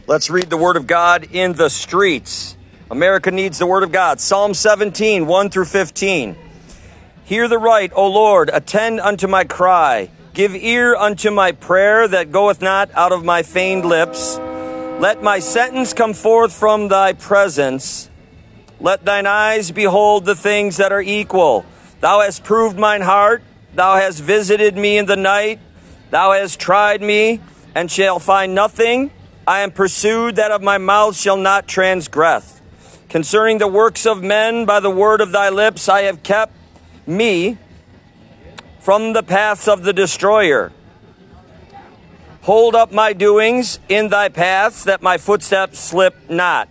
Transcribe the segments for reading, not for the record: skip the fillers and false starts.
Let's read the Word of God in the streets. America needs the Word of God. Psalm 17, 1 through 15. Hear the right, O Lord, attend unto my cry. Give ear unto my prayer that goeth not out of my feigned lips. Let my sentence come forth from thy presence. Let thine eyes behold the things that are equal. Thou hast proved mine heart. Thou hast visited me in the night. Thou hast tried me, and shall find nothing. I am pursued, that of my mouth shall not transgress. Concerning the works of men, by the word of thy lips, I have kept me from the paths of the destroyer. Hold up my doings in thy paths, that my footsteps slip not.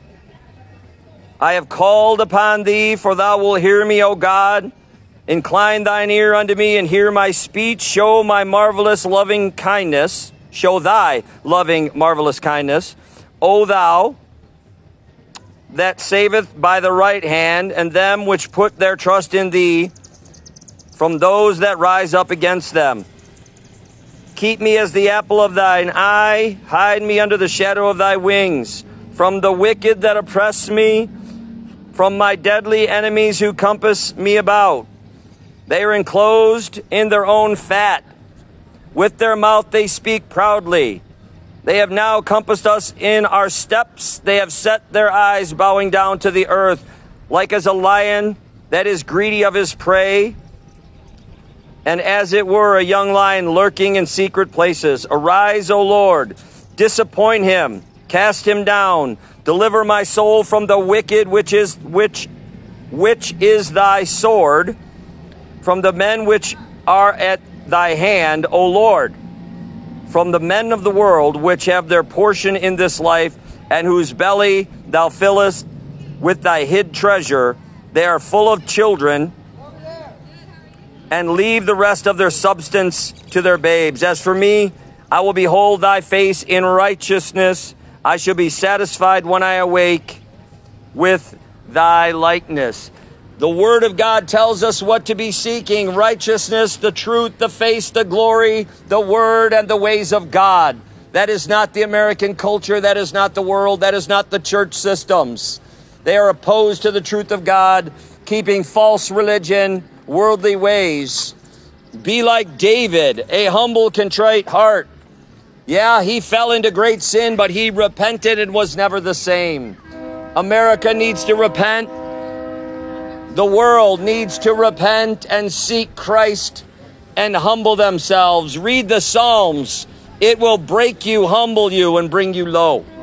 I have called upon thee, for thou wilt hear me, O God. Incline thine ear unto me, and hear my speech. Show my marvelous loving kindness. Show thy loving marvelous kindness, O thou that saveth by the right hand, and them which put their trust in thee, from those that rise up against them. Keep me as the apple of thine eye. Hide me under the shadow of thy wings. From the wicked that oppress me, from my deadly enemies who compass me about. They are enclosed in their own fat. With their mouth they speak proudly. They have now compassed us in our steps. They have set their eyes bowing down to the earth, like as a lion that is greedy of his prey, and as it were a young lion lurking in secret places. Arise, O Lord, disappoint him, cast him down, deliver my soul from the wicked, which is thy sword, from the men which are at thy hand, O Lord, from the men of the world which have their portion in this life, and whose belly thou fillest with thy hid treasure. They are full of children, and leave the rest of their substance to their babes. As for me, I will behold thy face in righteousness. I shall be satisfied when I awake with thy likeness. The Word of God tells us what to be seeking: righteousness, the truth, the face, the glory, the Word, and the ways of God. That is not the American culture. That is not the world. That is not the church systems. They are opposed to the truth of God, keeping false religion, worldly ways. Be like David, a humble, contrite heart. Yeah, he fell into great sin, but he repented and was never the same. America needs to repent. The world needs to repent and seek Christ and humble themselves. Read the Psalms. It will break you, humble you, and bring you low.